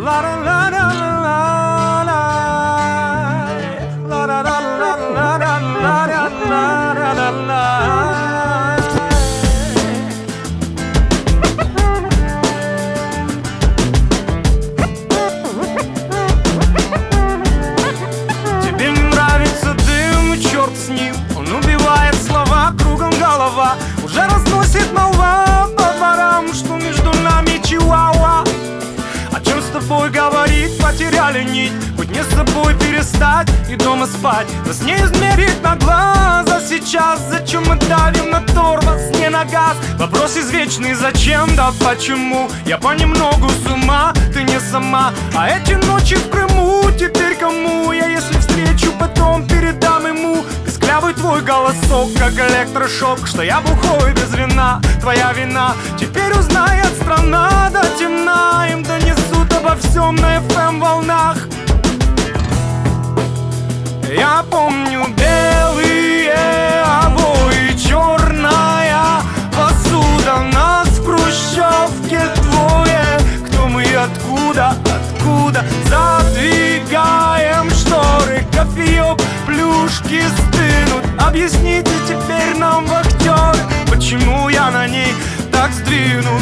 Тебе не нравится дым, и черт с ним. Он убивает слова, кругом голова. Уже разносит молва по дворам, что между нами чиуауа. О чем с тобой говорить, потеряли нить. Быть не с собой перестать и дома спать. Нас не измерить на глаза сейчас. Зачем мы давим на тормоз, не на газ? Вопрос извечный, зачем, да почему? Я понемногу с ума, ты не сама. А эти ночи в Крыму теперь кому? Я если встречу, потом передам ему. Песклявый твой голосок, как электрошок. Что я бухой без вина, твоя вина. Теперь узнает страна до темна. Им донесут обо всем на FM волнах. Я помню белые обои, черная посуда. Нас в хрущевке двое. Кто мы и откуда, откуда? Задвигаем шторы, кофеек, плюшки стынут. Объясните теперь нам, вахтеры, почему я на ней так сдвинут.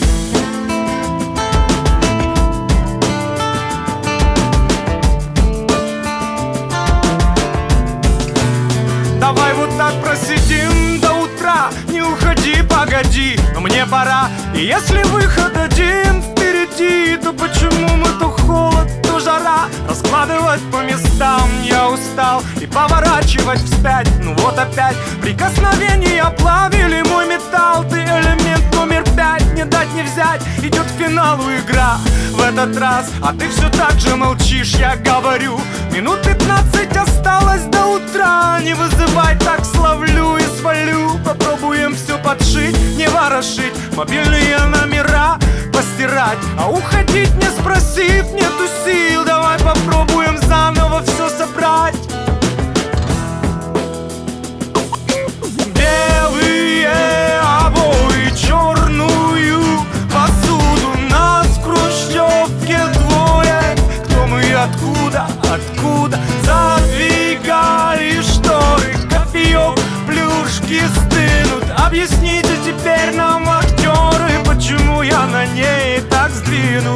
Давай вот так просидим до утра. Не уходи, погоди, но мне пора. И если выход один впереди, то почему мы то холод, то жара? Раскладывать по местам я устал и поворачивать вспять. Ну вот опять прикосновения плавили мой металл. Ты элемент номер 5, не дать не взять. Идет к финалу игра в этот раз, а ты все так же молчишь, я говорю. Минут 15 осталось до утра. Не вызывай, так словлю и свалю. Попробуем все подшить, не ворошить. Мобильные номера постирать. А уходить не спросив, нету сил. Давай попробуем заново все собрать. Белые обои, черную посуду. Нас в хрущевке двое. Кто мы и откуда, откуда? Задвигали шторы, кофеек, плюшки стынут. Объясните теперь нам, актеры, почему я на ней так сдвинут.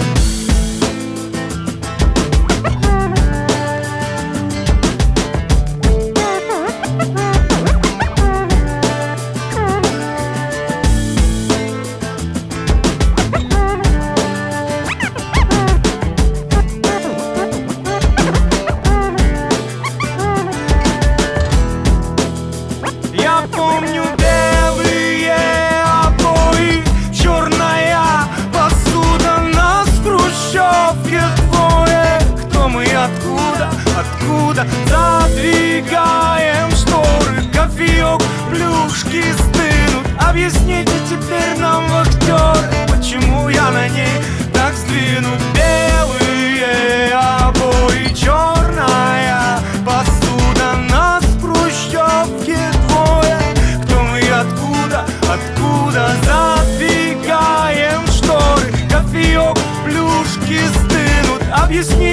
Я помню белые обои, черная посуда. Нас в хрущевке двое. Кто мы и откуда, откуда? Задвигаем шторы, кофеек, плюшки стынут. Объясните теперь нам, вахтеры, почему я на ней так сдвинут. Белые обои, черная посуда. Нас в хрущевке двое. Кто мы и откуда, откуда? Задвигаем шторы, кофеек, плюшки стынут. Объясни